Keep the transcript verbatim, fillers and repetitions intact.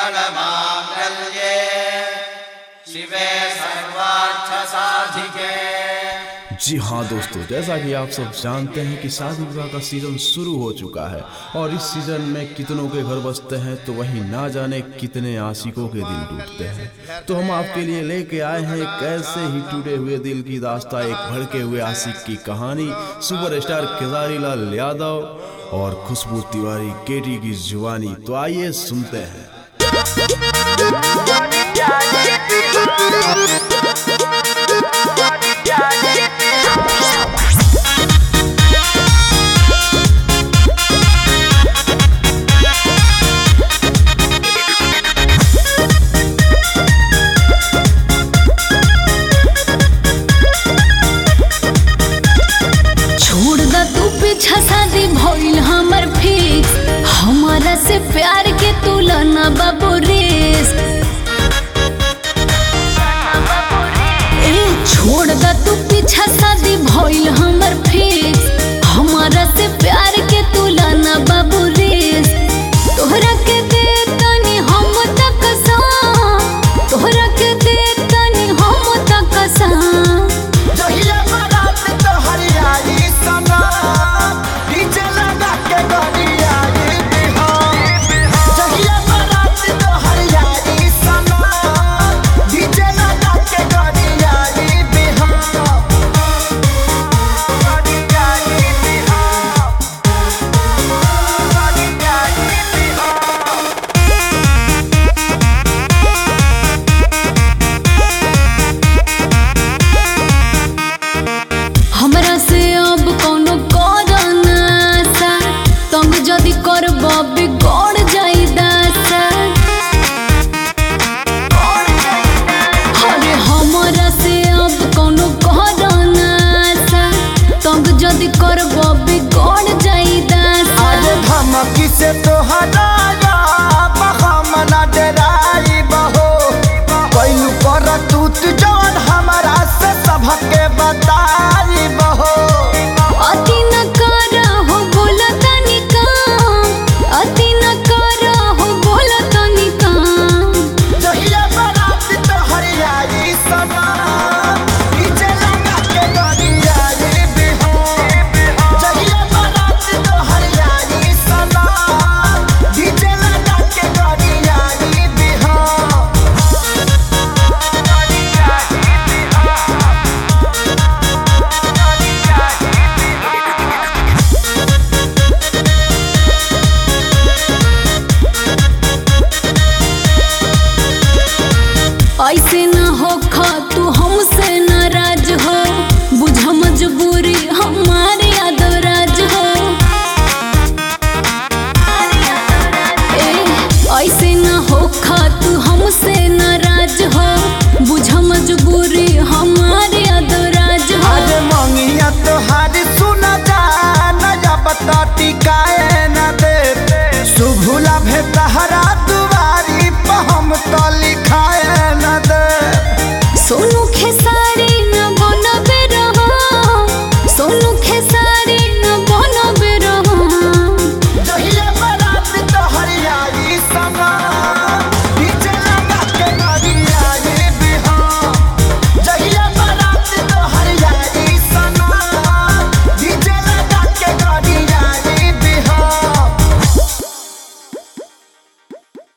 सर्वमङ्गलमाङ्गल्ये शिवे सर्वार्थसाधिके। जी हाँ दोस्तों, जैसा कि आप सब जानते हैं कि शादी विवाह का सीजन शुरू हो चुका है और इस सीजन में कितनों के घर बसते हैं तो वहीं ना जाने कितने आशिकों के दिल टूटते हैं। तो हम आपके लिए लेके आए हैं एक ऐसे ही टूटे हुए दिल की दास्तां, एक भड़के हुए आशिक की कहानी। सुपरस्टार खेसारी लाल यादव और खुशबू तिवारी केटी की जुबानी। तो आइए सुनते हैं। शादी भइल हमर फिक्स, हमारा से प्यार के तुलना बाबू रेस। ए छोड़ दा तू पीछा, शादी भइल हमर फिक्स, हमारा से प्यार के तुलना बाबू रेस। तोहरा के दे तनी हम तक सा, तोहरा के दे तनी हम तक सा। हमरा से अब कोनो करना सा, तुम जदि करब बिगड़ जाई दासा। अरे हमरा से अब कोनो करना सा, तुम जदि करब बिगड़ जाई दासा। अरे धमकी से तोहरा हम ना डराई बहो, कैलू कर तूत जौन हमरा से सबके बताई बहो। अति न कर हो बोल तनिका, अति न कर हो बोल तनिका। जहिया बारात तोहर आई समा, डीजे लगा के गरियाई बिहो। जहिया बारात तोहर आई समा, डीजे लगा के गरियाई बिहो। ऐसे न हो खा तू हमसे नाराज हो, बुझा मजबूरी हमारे यादव राज हो। ए ऐसे न हो खा तू हमसे नाराज हो, बुझा मजबूरी हमारे यादव राज हो। अरे मंगिया तोहारी सुना जा, नया बता टिकाए न दे। शुभुला भेटहरा